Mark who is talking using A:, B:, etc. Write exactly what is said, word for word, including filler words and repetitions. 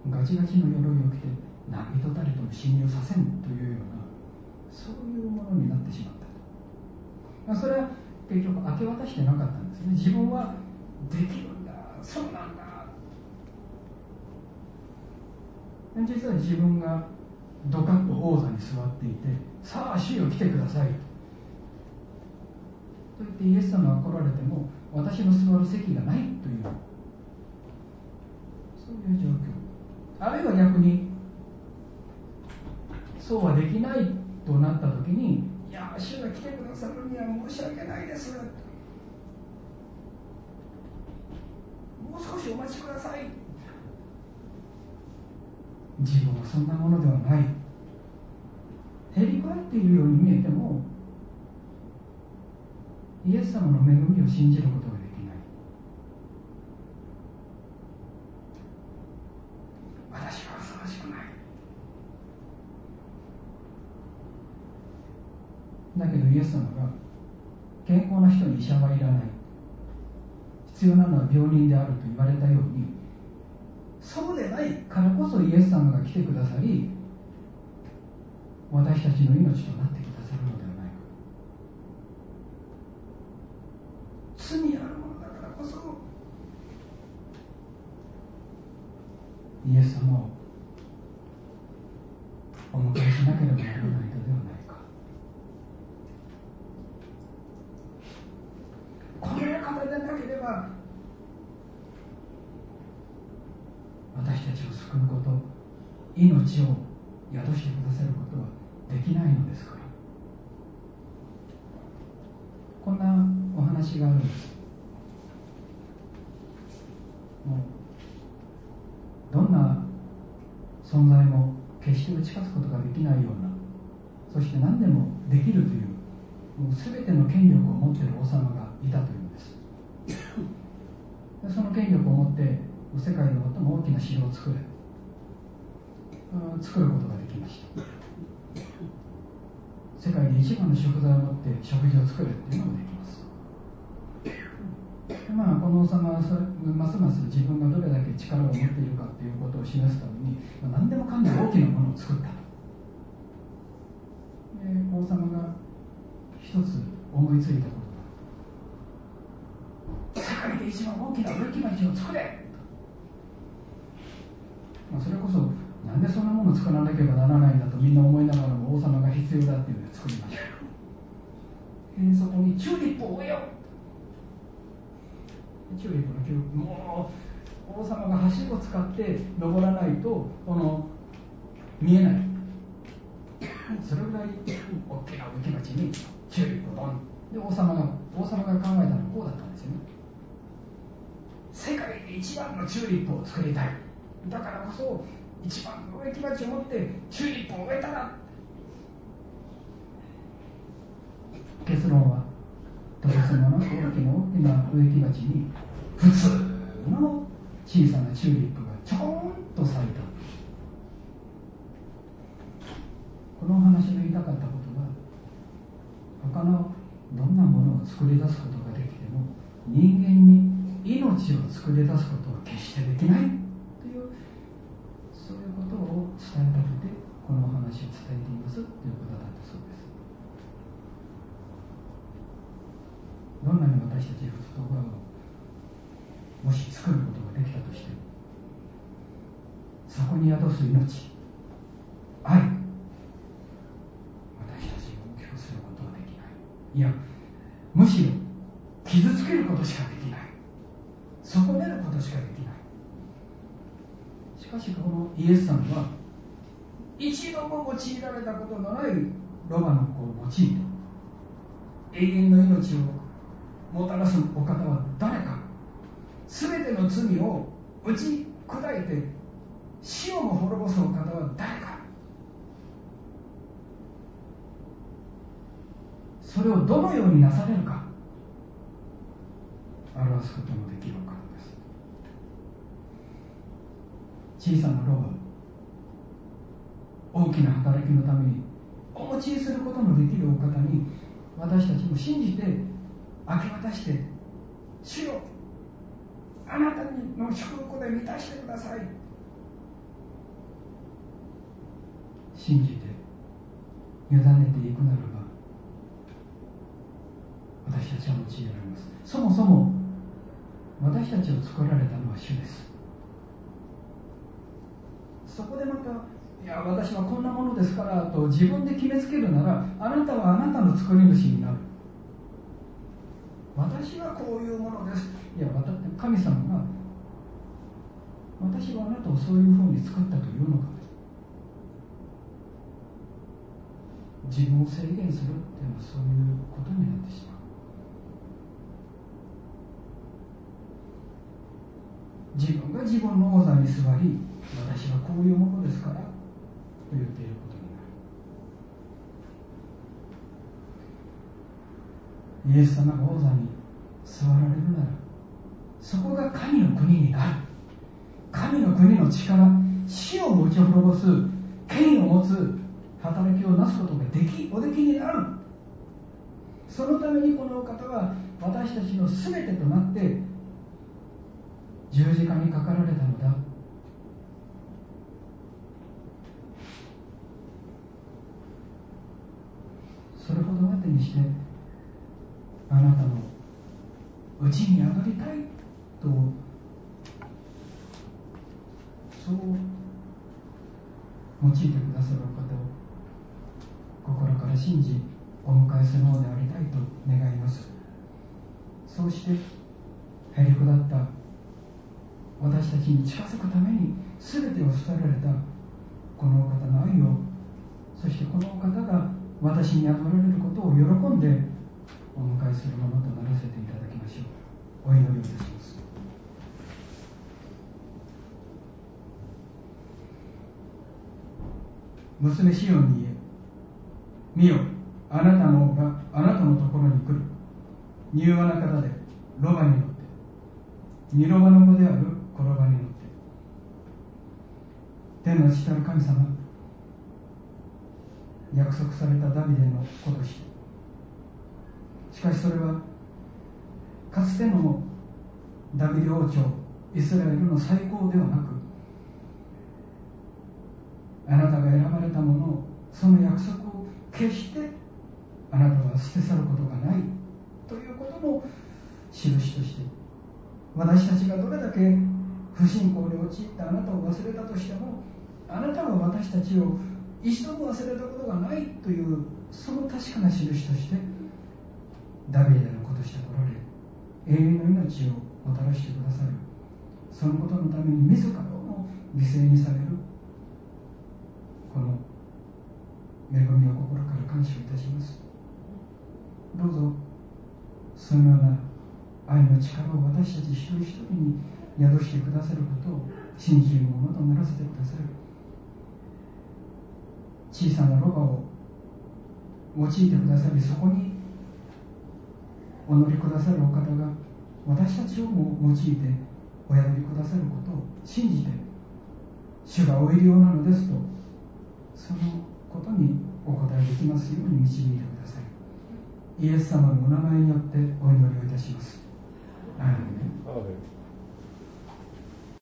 A: ガチガチの鎧を着て何人たりとも侵入させんというような、そういうものになってしまったと。それは結局明け渡してなかったんですね。自分はできるんだ、そうなんだ。実は自分がドカッと王座に座っていて、さあ主よ来てくださいと言ってイエス様が来られても、私の座る席がないという、そういう状況。あるいは逆にそうはできないとなった時に、いや主が来てくださるには申し訳ないです、もう少しお待ちください。自分はそんなものではない。へりくだっているように見えても、イエス様の恵みを信じることができない。私はふさわしくない。だけどイエス様が健康な人に医者はいらない、必要なのは病人であると言われたように、そうでないからこそイエス様が来てくださり、私たちの命となってくださるのではないか。罪あるものだからこそイエス様をお迎えしなければならないのではないか。この方でなければ私たちを救うこと、命を宿してくださることはできないのですから。こんなお話があるんです。もうどんな存在も決して打ち勝つことができないような、そして何でもできるという、もう全ての権力を持っている王様がいたというんです。でその権力を持って世界で最も大きな城を作れ、作ることができました。世界で一番の食材を持って食事を作るっていうのもできます。でまあ、この王様はますます自分がどれだけ力を持っているかということを示すために、まあ、何でもかんでも大きなものを作ったと。で王様が一つ思いついたことが、世界で一番大きな植木鉢を作れ、まあ、それこそなんでそんなものを作らなければならないんだとみんな思いながらも、王様が必要だっていうので作りました。でそこにチューリップを植えよう。チューリップの木、もう王様がはしごを使って登らないとこの見えない、それぐらい大きな植木鉢にチューリップをドンで、王様が王様が考えたのはこうだったんですよね。世界で一番のチューリップを作りたい、だからこそ一番の植木鉢を持ってチューリップを植えたら、結論はとてつもなく大きな大きな植木鉢に普通の小さなチューリップがちょこんと咲いた。このお話の言いたかったことは、他のどんなものを作り出すことができても、人間に命を作り出すことは決してできないという、そういうことを伝えたくてこのお話を伝えていますということだったそうです。どんなに私たちが言葉をもし作ることができたとしても、そこに宿す命、愛、私たちを大きくすることはできない。いや、むしろ傷つけることしかできない、損ねることしかできない。しかしこのイエスさんは一度も用いられたことのないロバの子を用いて、永遠の命をもたらすお方は誰か、すべての罪を打ち砕いて死をも滅ぼすお方は誰か、それをどのようになされるか表すことのできるお方です。小さなロバ、大きな働きのためにお持ちすることのできるお方に、私たちも信じて明け渡して、主よあなたの祝福で満たしてください、 信じて委ねていくならば、私たちは用いられます。そもそも私たちを作られたのは主です。そこでまた、いや私はこんなものですからと自分で決めつけるなら、あなたはあなたの作り主になる。私はこういうものです。いや、神様が私はあなたをそういうふうに作ったというのか。自分を制限するっていうのはそういうことになってしまう。自分が自分の王座に座り、私はこういうものですからと言っていることになる。イエス様が王座に座られるなら、そこが神の国になる。神の国の力、死を打ち滅ぼす権威を持つ働きをなすことができおできになる。そのためにこのお方は私たちの全てとなって十字架にかかられたのだ。それほどまでにしてあなたのうちに上がりたいと、そう用いてくださるお方を心から信じお迎えするのでありたいと願います。そうしてへりくだった私たちに近づくために全てを捨てられたこのお方の愛を、そしてこのお方が私に与えられることを喜んでお迎えするものとならせていただきましょう。お祈りをいたします。娘シオンに言え、見よ、あなたの王があなたのところに来る。柔和な方でロバに乗って、二ロバの子である子ロバに乗って。天の父なる神様、約束されたダビデの子として、しかしそれはかつてのダビデ王朝イスラエルの最高ではなく、あなたが選ばれたものを、その約束を決してあなたは捨て去ることがないということの印として、私たちがどれだけ不信仰に陥ってあなたを忘れたとしても、あなたは私たちを一度も忘れたことがないという、その確かな印としてダビデの子として来られ、永遠の命をもたらしてくださる。そのことのために自らを犠牲にされる、この恵みを心から感謝いたします。どうぞそのような愛の力を私たち一人一人に宿してくださることを信じるものとならせてくださる。小さなロバを用いてくださり、そこにお乗りくださるお方が私たちをも用いてお宿りくださることを信じて、主がお入り用なのですと、そのことにお答えできますように導いてください。イエス様のお名前によってお祈りをいたします。アーメン。